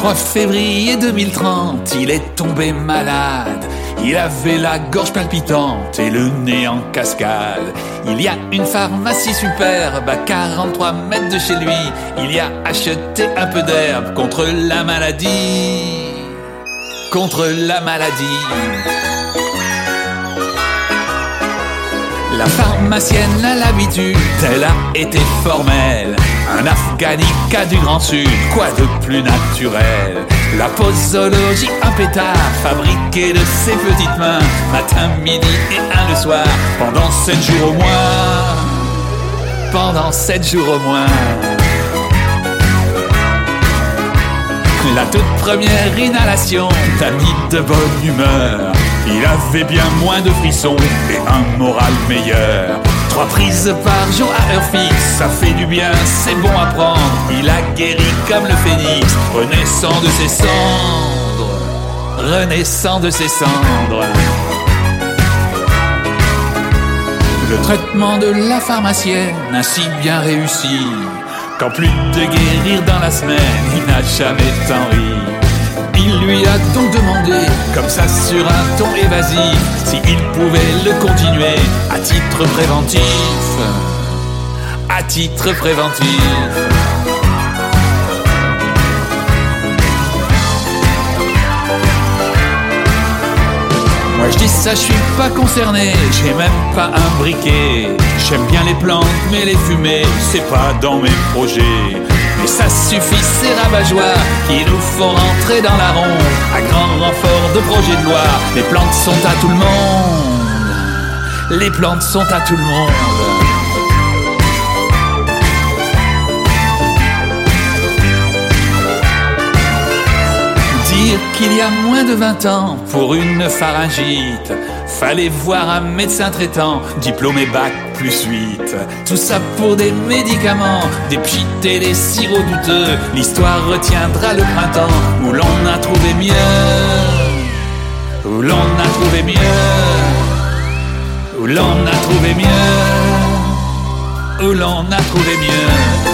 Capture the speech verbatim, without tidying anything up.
trois février deux mille trente, il est tombé malade. Il avait la gorge palpitante et le nez en cascade. Il y a une pharmacie superbe à quarante-trois mètres de chez lui. Il y a acheté un peu d'herbe contre la maladie. Contre la maladie. La pharmacienne a l'habitude, elle a été formelle. Un Afghanica du Grand Sud, quoi de plus naturel? La posologie, un pétard fabriqué de ses petites mains, matin, midi et un le soir, pendant sept jours au moins. Pendant sept jours au moins. La toute première inhalation t'a mis de bonne humeur. Il avait bien moins de frissons et un moral meilleur. Trois prises par jour à heure fixe, ça fait du bien, c'est bon à prendre. Il a guéri comme le phénix, renaissant de ses cendres. Renaissant de ses cendres. Le traitement de la pharmacienne a si bien réussi qu'en plus de guérir dans la semaine, il n'a jamais tant ri. Il lui a donc demandé, comme ça sur un ton évasif, s'il pouvait le continuer à titre préventif. À titre préventif. Moi je dis ça, je suis pas concerné, j'ai même pas un briquet. J'aime bien les plantes, mais les fumer, c'est pas dans mes projets. Mais ça suffit, ces rabat-joie qui nous font rentrer dans la ronde. À grand renfort de projets de loi, les plantes sont à tout le monde. Les plantes sont à tout le monde. Dire qu'il y a moins de vingt ans, pour une pharyngite, fallait voir un médecin traitant, diplômé bac plus huit. Tout ça pour des médicaments, des pchites et des sirops douteux. L'histoire retiendra le printemps, où l'on a trouvé mieux. Où l'on a trouvé mieux. Où l'on a trouvé mieux. Où l'on a trouvé mieux.